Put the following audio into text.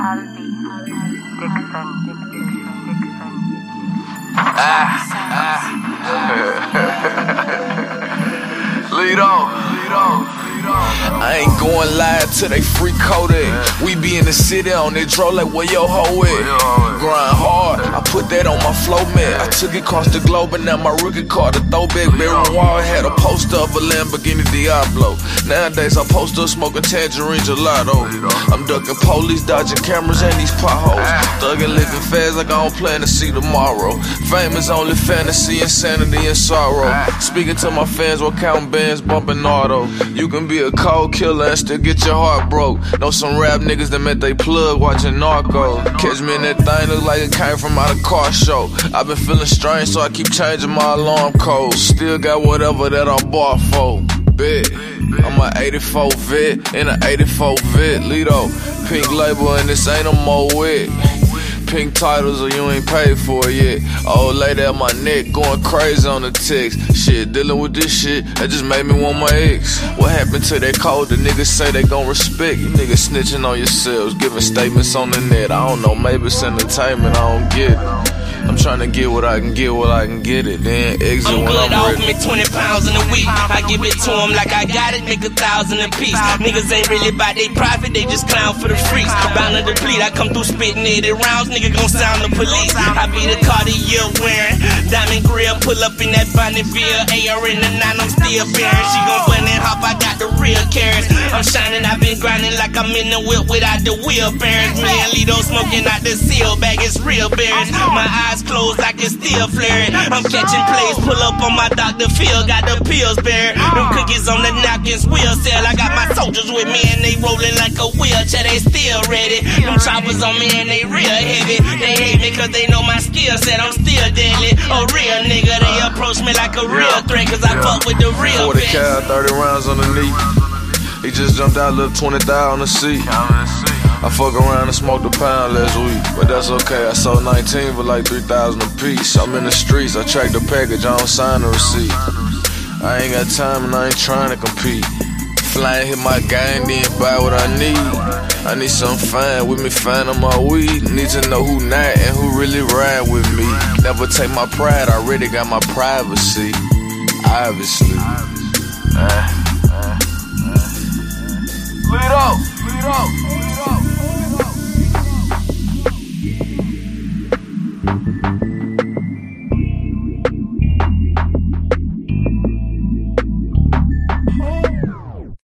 Lead on. I ain't going live till they free coded. We be in the city on that draw like where your hoe at. Grind hard, I put that on my flow, man. I took it across the globe and now my rookie card a throwback. Barry Wall had a poster of a Lamborghini Diablo. Nowadays I post up smoking tangerine gelato. I'm ducking police, dodging cameras and these potholes. Thuggin' living fast like I don't plan to see tomorrow. Fame is only fantasy, insanity and sorrow. Speaking to my fans while counting bands, bumping auto. You can be a cold killer and still get your heart broke. Know some rap niggas that met they plug watching Narco. Catch me in that thing, look like it came from out a car show. I've been feeling strange, so I keep changing my alarm code. Still got whatever that I bought for. Bet. I'm a 84 vet in a 84 vet. Lido, pink label and this ain't no more wet. Pink titles or you ain't paid for it yet. Old lady at my neck going crazy on the text. Shit, dealing with this shit, that just made me want my ex. What happened to that code? The niggas say they gon' respect. You niggas snitching on yourselves, giving statements on the net. I don't know, maybe it's entertainment, I don't get it. I'm trying to get what I can get while I can get it. Then exit when I'm off ready. me 20 pounds in a week. I give it to them like I got it, make 1,000 a piece. Niggas ain't really about they profit, they just clown for the freaks. Bound to deplete, I come through spitting 80 rounds, nigga gon' sound the police. I be the Cartier wearing, diamond grill, pull up in that Bonneville. AR in the 9, I'm still bearing. She gon' bun and hop, I got the real carrots. I'm shining, I've been grinding like I'm in the whip without the wheel bearings. Me and Lido smoking out the seal bag, it's real bearings. My eyes closed, I can still flare it. I'm catching plays, pull up on my Dr. Phil, got the pills buried. Them cookies on the napkins, wheel sell. I got my soldiers with me and they rolling like a wheelchair, they still ready. Them choppers on me and they real heavy. They hate me cause they know my skill set, I'm still deadly. A real nigga, they approach me like a real threat cause I fuck with the real 40 cal, 30 rounds on the knee. He just jumped out, left 20,000 on the seat. I fuck around and smoked a pound last week, but that's okay. I sold 19 for like 3,000 a piece. I'm in the streets, I track the package, I don't sign the receipt. I ain't got time and I ain't trying to compete. Flying hit my gang, then buy what I need. I need something fine with me, fine on my weed. Need to know who not and who really ride with me. Never take my pride, I already got my privacy. Obviously. Lead up.